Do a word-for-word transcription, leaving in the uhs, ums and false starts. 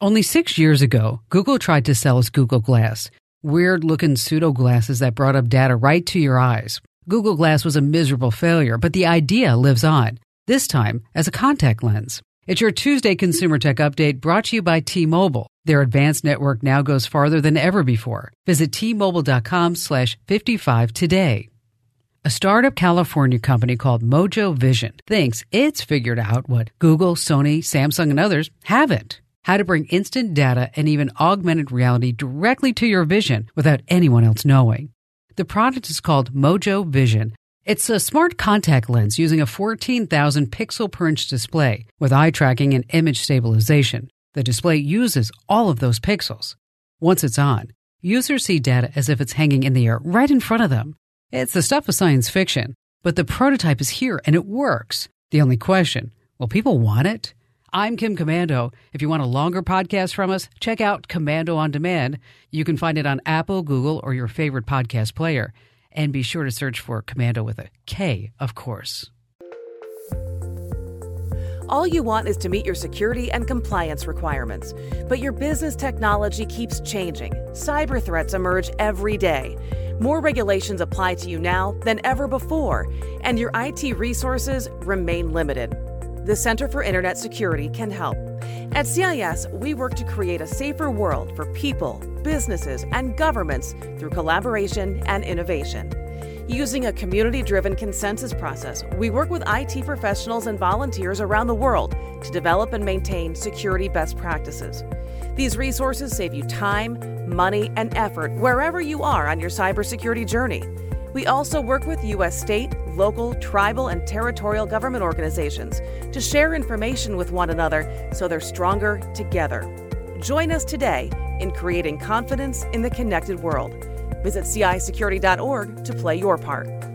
Only six years ago, Google tried to sell us Google Glass, weird-looking pseudo-glasses that brought up data right to your eyes. Google Glass was a miserable failure, but the idea lives on, this time as a contact lens. It's your Tuesday Consumer Tech Update brought to you by T-Mobile. Their advanced network now goes farther than ever before. Visit T-Mobile.com slash 55 today. A startup California company called Mojo Vision thinks it's figured out what Google, Sony, Samsung, and others haven't. How to bring instant data and even augmented reality directly to your vision without anyone else knowing. The product is called Mojo Vision. It's a smart contact lens using a fourteen thousand pixel per inch display with eye tracking and image stabilization. The display uses all of those pixels. Once it's on, users see data as if it's hanging in the air right in front of them. It's the stuff of science fiction, but the prototype is here and it works. The only question, will people want it? I'm Kim Komando. If you want a longer podcast from us, check out Komando on Demand. You can find it on Apple, Google, or your favorite podcast player. And be sure to search for Komando with a K, of course. All you want is to meet your security and compliance requirements. But your business technology keeps changing. Cyber threats emerge every day. More regulations apply to you now than ever before, and your I T resources remain limited. The Center for Internet Security can help. At C I S, we work to create a safer world for people, businesses, and governments through collaboration and innovation. Using a community-driven consensus process, we work with I T professionals and volunteers around the world to develop and maintain security best practices. These resources save you time, money, and effort wherever you are on your cybersecurity journey. We also work with U S state, local, tribal, and territorial government organizations to share information with one another so they're stronger together. Join us today in creating confidence in the connected world. Visit C I security dot org to play your part.